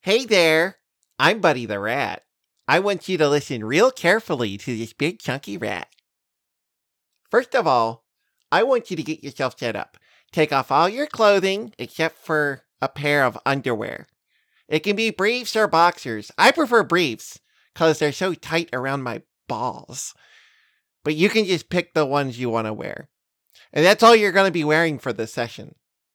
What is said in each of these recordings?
Hey there, I'm Buddy the Rat. I want you to listen real carefully to this big chunky rat. First of all, I want you to get yourself set up. Take off all your clothing except for a pair of underwear. It can be briefs or boxers. I prefer briefs because they're so tight around my balls. But you can just pick the ones you want to wear. And that's all you're going to be wearing for this session.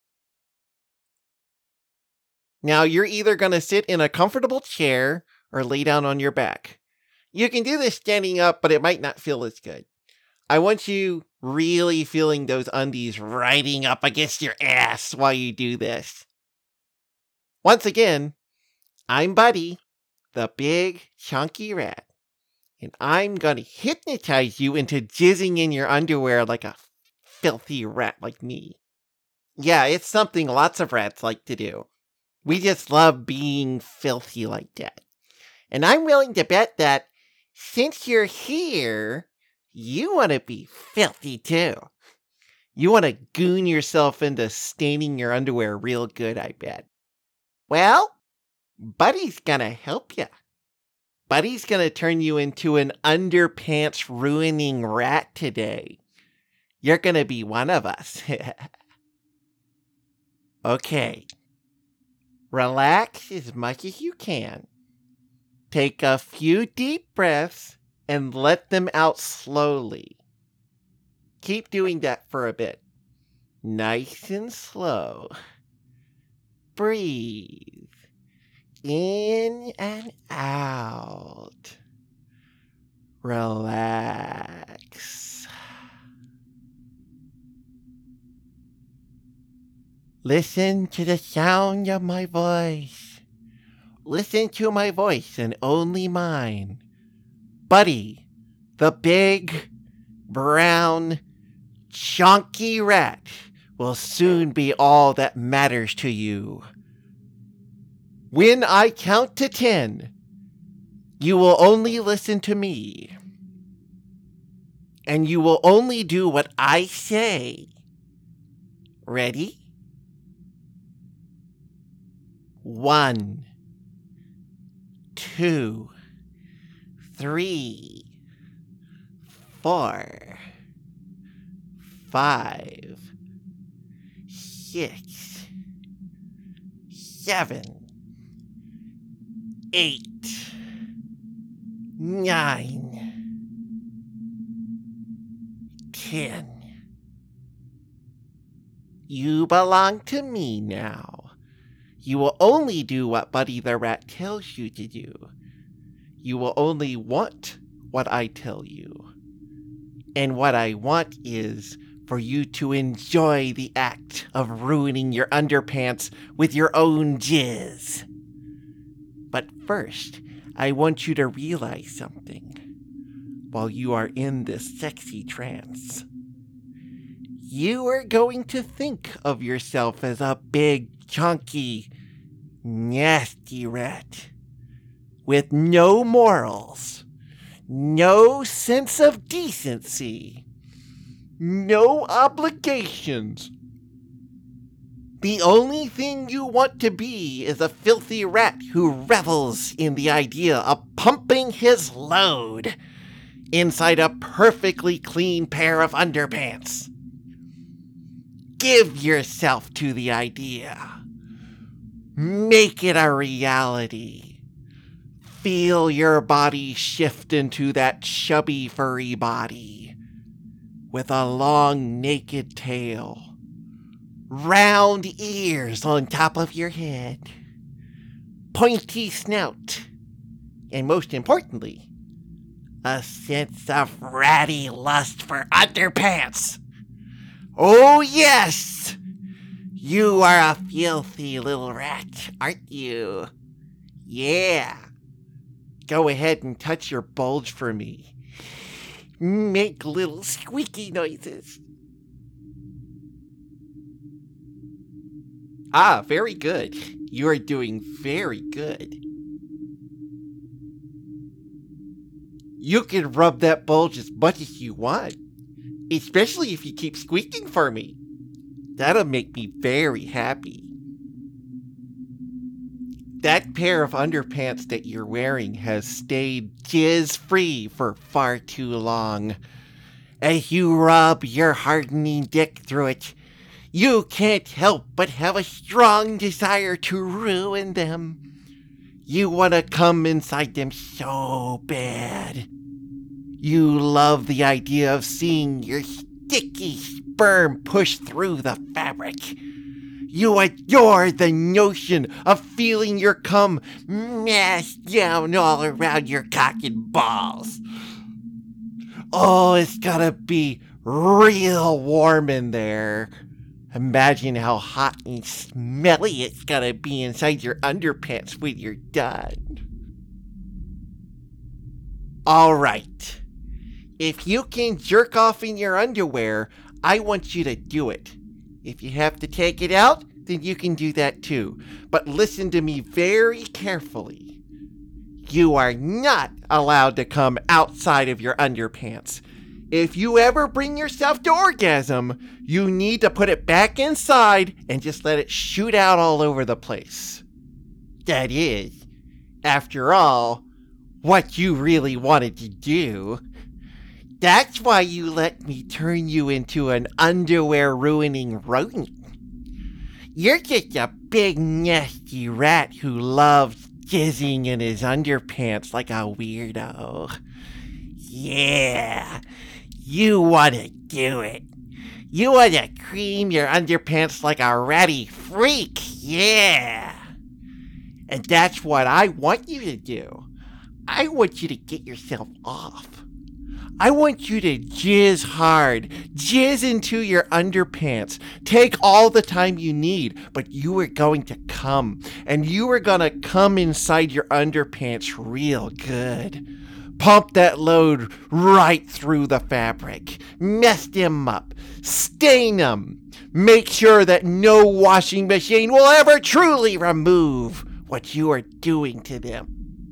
Now, you're either going to sit in a comfortable chair or lay down on your back. You can do this standing up, but it might not feel as good. I want you really feeling those undies riding up against your ass while you do this. Once again, I'm Buddy, the big chunky rat, and I'm going to hypnotize you into jizzing in your underwear like a filthy rat like me. Yeah, it's something lots of rats like to do. We just love being filthy like that. And I'm willing to bet that since you're here, you want to be filthy too. You want to goon yourself into staining your underwear real good, I bet. Well, Buddy's gonna help you. Buddy's gonna turn you into an underpants ruining rat today. You're gonna be one of us. Okay. Relax as much as you can. Take a few deep breaths and let them out slowly. Keep doing that for a bit. Nice and slow. Breathe. In and out. Relax. Listen to the sound of my voice. Listen to my voice and only mine. Buddy, the big, brown, chunky rat will soon be all that matters to you. When I count to 10, you will only listen to me. And you will only do what I say. Ready? 1, 2, 3, 4, 5, 6, 7, 8, 9, 10. You belong to me now. You will only do what Buddy the Rat tells you to do. You will only want what I tell you. And what I want is for you to enjoy the act of ruining your underpants with your own jizz. But first, I want you to realize something while you are in this sexy trance. You are going to think of yourself as a big, chunky, nasty rat with no morals, no sense of decency, no obligations. The only thing you want to be is a filthy rat who revels in the idea of pumping his load inside a perfectly clean pair of underpants. Give yourself to the idea. Make it a reality. Feel your body shift into that chubby, furry body with a long, naked tail, round ears on top of your head, pointy snout, and most importantly, a sense of ratty lust for underpants. Oh, yes! You are a filthy little rat, aren't you? Yeah. Go ahead and touch your bulge for me. Make little squeaky noises. Ah, very good. You are doing very good. You can rub that bulge as much as you want. Especially if you keep squeaking for me. That'll make me very happy. That pair of underpants that you're wearing has stayed jizz-free for far too long. As you rub your hardening dick through it, you can't help but have a strong desire to ruin them. You want to come inside them so bad. You love the idea of seeing your sticky sperm push through the fabric. You adore the notion of feeling your cum mashed down all around your cock and balls. Oh, it's gotta be real warm in there. Imagine how hot and smelly it's gotta be inside your underpants when you're done. Alright. If you can jerk off in your underwear, I want you to do it. If you have to take it out, then you can do that too. But listen to me very carefully. You are not allowed to come outside of your underpants. If you ever bring yourself to orgasm, you need to put it back inside and just let it shoot out all over the place. That is, after all, what you really wanted to do. That's why you let me turn you into an underwear-ruining rodent. You're just a big nasty rat who loves jizzing in his underpants like a weirdo. Yeah, you want to do it. You want to cream your underpants like a ratty freak, yeah. And that's what I want you to do. I want you to get yourself off. I want you to jizz hard, jizz into your underpants. Take all the time you need, but you are going to come, and you are going to come inside your underpants real good. Pump that load right through the fabric. Mess them up. Stain them. Make sure that no washing machine will ever truly remove what you are doing to them.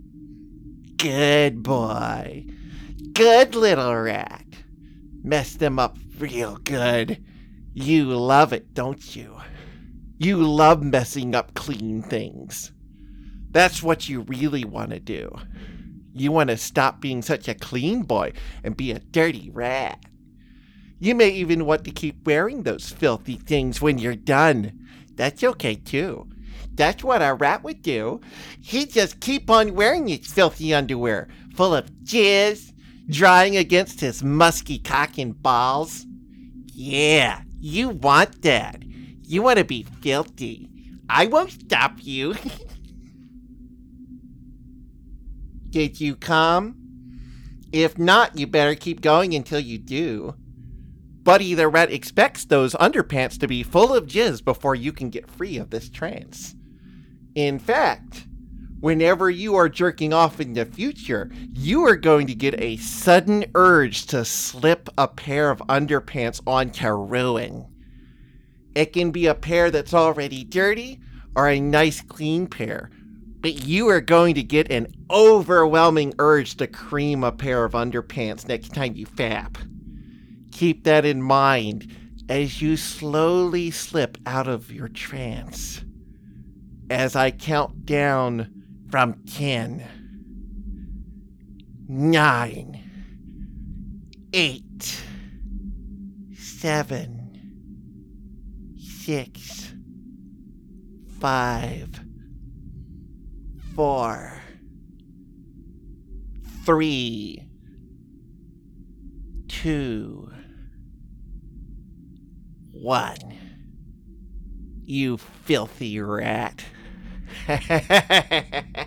Good boy. Good little rat. Mess them up real good. You love it, don't you? You love messing up clean things. That's what you really want to do. You want to stop being such a clean boy and be a dirty rat. You may even want to keep wearing those filthy things when you're done. That's okay too. That's what a rat would do. He'd just keep on wearing his filthy underwear, full of jizz, drying against his musky cock and balls. Yeah, you want that. You want to be filthy. I won't stop you. Did you come? If not, you better keep going until you do. Buddy the Rat expects those underpants to be full of jizz before you can get free of this trance. In fact, whenever you are jerking off in the future, you are going to get a sudden urge to slip a pair of underpants onto ruin. It can be a pair that's already dirty or a nice clean pair, but you are going to get an overwhelming urge to cream a pair of underpants next time you fap. Keep that in mind as you slowly slip out of your trance. As I count down from 10, 9, 8, 7, 6, 5, 4, 3, 2, 1. You filthy rat.